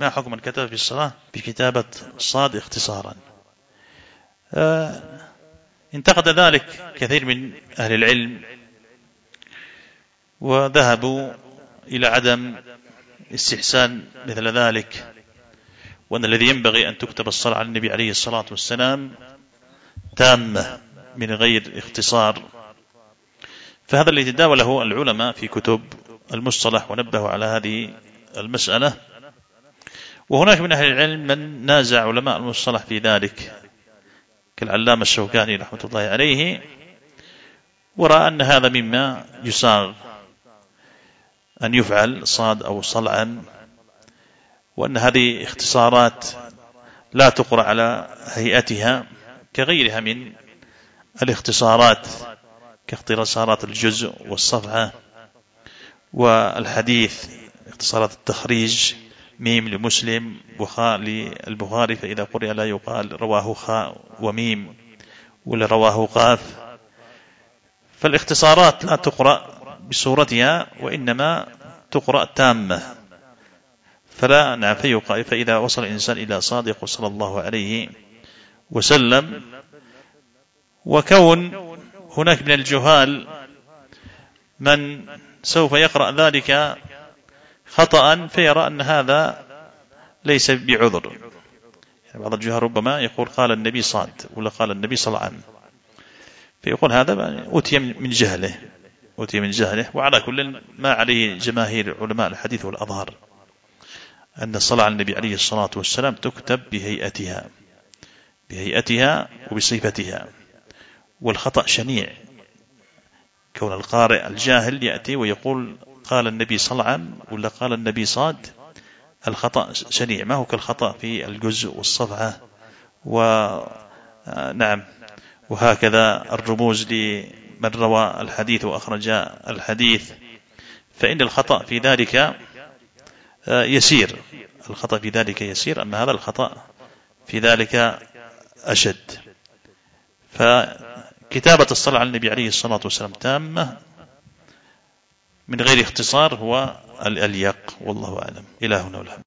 ما حكم من كتب في الصلاة بكتابة صاد اختصارا؟ انتقد ذلك كثير من أهل العلم وذهبوا إلى عدم استحسان مثل ذلك، وأن الذي ينبغي أن تكتب الصلاة على النبي عليه الصلاة والسلام تامة من غير اختصار. فهذا الذي تداوله العلماء في كتب المصطلح ونبهوا على هذه المسألة. وهناك من أهل العلم من نازع علماء المصطلح في ذلك كالعلامة الشوكاني رحمة الله عليه، ورأى أن هذا مما يساغ أن يفعل صاد أو صلعا، وأن هذه اختصارات لا تقرأ على هيئتها كغيرها من الاختصارات كاختصارات الجزء والصفحة والحديث، اختصارات التخريج، ميم لمسلم، بخاء للبخاري، فإذا قرئ لا يقال رواه خاء وميم ولا رواه قاف. فالاختصارات لا تقرأ بصورتها وإنما تقرأ تامة. فلا نعم فإذا وصل الإنسان إلى صادق صلى الله عليه وسلم. وكون هناك من الجهال من سوف يقرأ ذلك خطأ فيرى أن هذا ليس بعذر. يعني بعض الجهال ربما يقول قال النبي صاد ولا قال النبي صلعا، فيقول هذا أتي من جهله. وعلى كل ما عليه جماهير علماء الحديث والأظهر أن الصلاة على النبي عليه الصلاة والسلام تكتب بهيئتها وبصفتها. والخطأ شنيع، كون القارئ الجاهل يأتي ويقول قال النبي صلعا ولا قال النبي صاد، الخطأ شنيع، ما هو كالخطأ في الجزء والصفحة ونعم وهكذا الرموز لمن روى الحديث وأخرج الحديث، فإن الخطأ في ذلك يسير. أما هذا الخطأ في ذلك أشد. فكتابة الصلاة على النبي عليه الصلاة والسلام تامة من غير اختصار هو الأليق، والله أعلم. إلهنا والحمد.